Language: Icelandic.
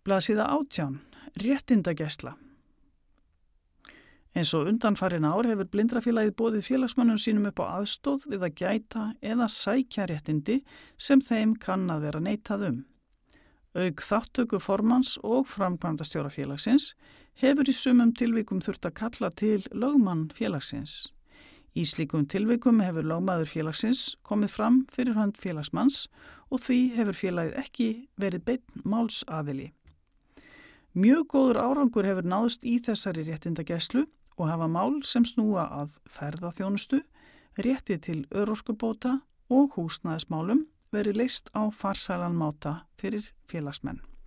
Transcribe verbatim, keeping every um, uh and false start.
Blaðsíða átján. Réttindagæsla. Eins og undanfarin ár hefur Blindrafélagið boðið félagsmönnum sínum upp á aðstoð við að gæta eða sækja réttindi sem þeim kann að vera neitað um. Auk þáttöku formanns og framkvæmdastjóra félagsins hefur í sumum tilvikum þurft að kalla til lögmann félagsins. Í slíkum tilvikum hefur lögmaður félagsins komið fram fyrir hönd félagsmanns og því hefur félagið ekki verið beinn málsaðili. Mjög góður árangur hefur náðst í þessari réttindagæslu og hafa mál sem snúa að ferðaþjónustu, rétti til örorkubóta og húsnæðismálum verið leyst á farsælan máta fyrir félagsmenn.